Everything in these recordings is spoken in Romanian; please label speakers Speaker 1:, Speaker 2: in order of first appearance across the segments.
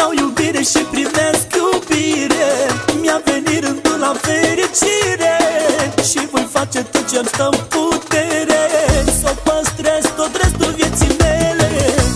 Speaker 1: dau iubire și primesc iubire. Mi-a venit rândul la fericire și voi face tot ce-mi stă în putere să o păstrez tot restul vieții mele.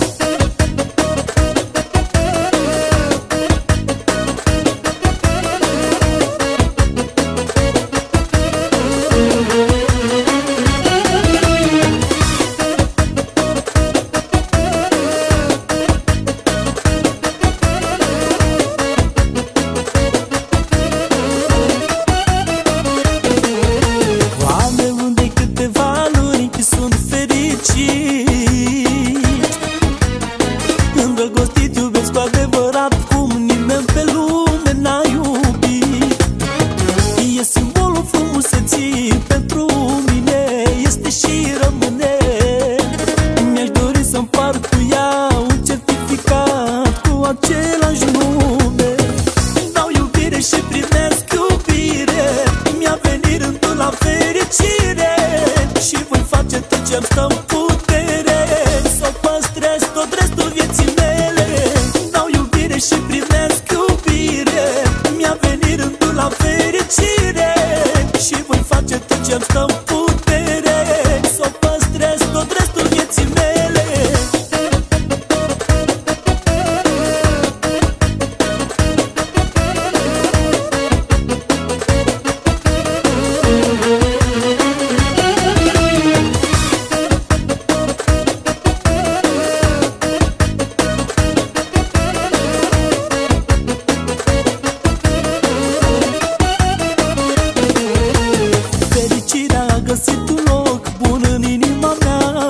Speaker 1: Îndrăgostit iubesc cu adevărat cum nimeni pe lume n-a iubit. E simbolul frumuseții pentru mine, este și rămâne. Mi-aș dori să împart cu ea un certificat cu același nume. Dau iubire și primesc iubire. Mi-a venit rândul la fericire și voi face tot ce-mi stă în putere să o păstrez tot restul vieții mele. Dau iubire și primesc iubire. Mi-a venit rândul la fericire și voi face tot ce-mi stă în putere să o păstrez tot restul vieții mele. A găsit un loc bun în inima mea.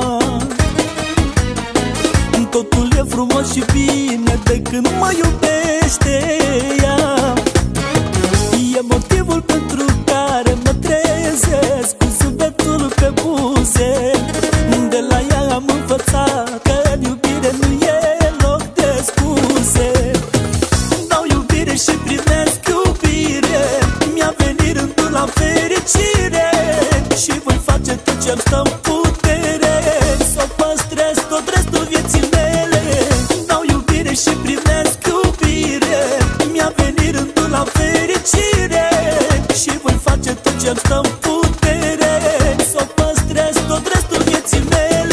Speaker 1: Totul e frumos și bine de când mă iubește ea. E motivul pentru care mă trezesc cu zâmbetul pe buze. De la ea am învățat că în iubire nu e loc de scuze. Dau iubire și primesc iubire. Mi-a venit rândul la fericire și voi face tot ce-mi stă în putere să o păstrez tot restul vieții mele. Dau iubire și primesc iubire. Mi-a venit rândul la fericire și voi face tot ce-mi stă în putere să o păstrez tot restul vieții mele.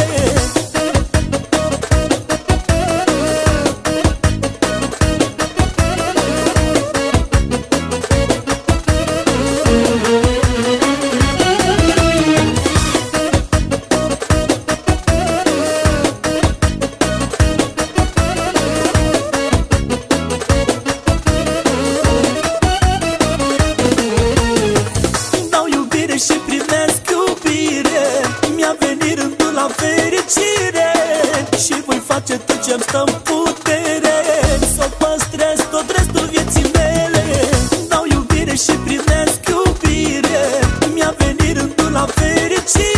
Speaker 1: Și primesc iubire. Mi-a venit rândul la fericire și voi face tot ce-mi stă în putere să o păstrez tot restul vieții mele. Dau iubire și primesc iubire. Mi-a venit rândul la fericire